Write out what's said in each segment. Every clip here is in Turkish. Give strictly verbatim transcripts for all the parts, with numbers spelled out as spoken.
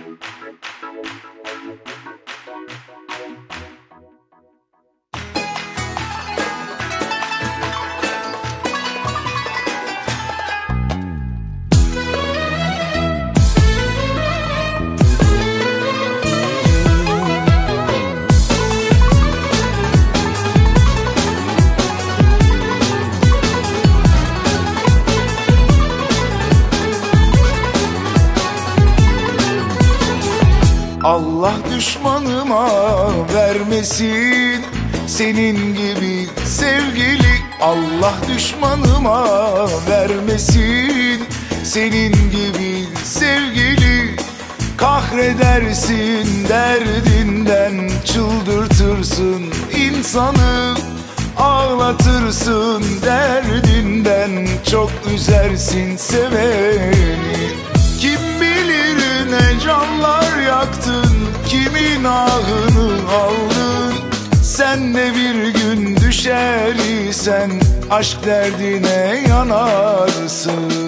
Allah düşmanıma vermesin senin gibi sevgili. Allah düşmanıma vermesin senin gibi sevgili. Kahredersin derdinden, çıldırtırsın insanı, ağlatırsın derdinden, çok üzersin seveni. Kim bilir ne canlar yaktın, kimin ahını aldın. Sen de bir gün düşer isen aşk derdine yanarsın.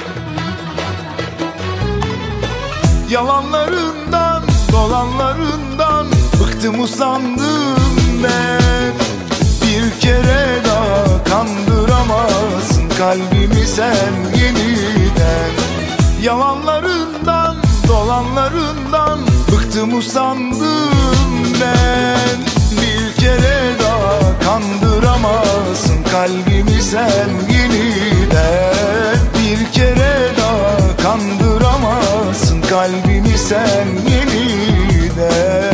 Yalanlarından, dolanlarından bıktım usandım ben. Bir kere daha kandıramazsın kalbimi sen yeniden. Yalanlarından, dolanlarından bıktım usandım ben. Bir kere daha kandıramazsın kalbimi sen yeniden. Bir kere daha kandıramazsın kalbimi sen yeniden.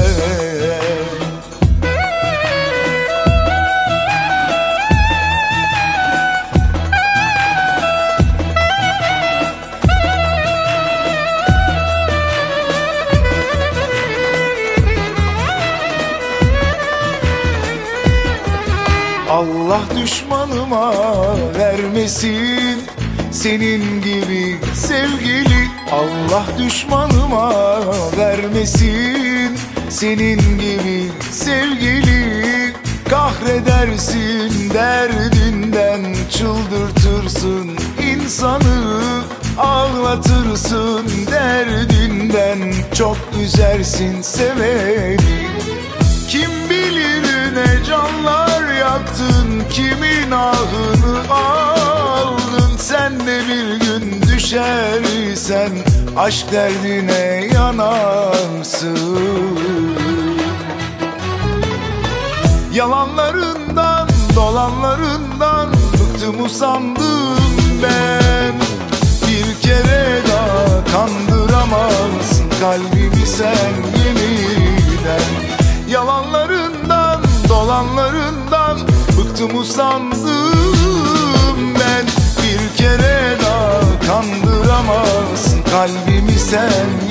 Allah düşmanıma vermesin senin gibi sevgili. Allah düşmanıma vermesin senin gibi sevgili. Kahredersin derdinden, çıldırtırsın insanı, ağlatırsın derdinden, çok üzersin seveni. Kim bilir ne canlar yaktın, kimin ahını aldın. Sen de bir gün düşer isen aşk derdine yanarsın. Yalanlarından, dolanlarından bıktım usandım ben. Bir kere daha kandıramazsın kalbimi sen yeniden. Yalanlarından, dolanlarından bıktım usandım ben. Bir kere daha kandıramazsın kalbimi sen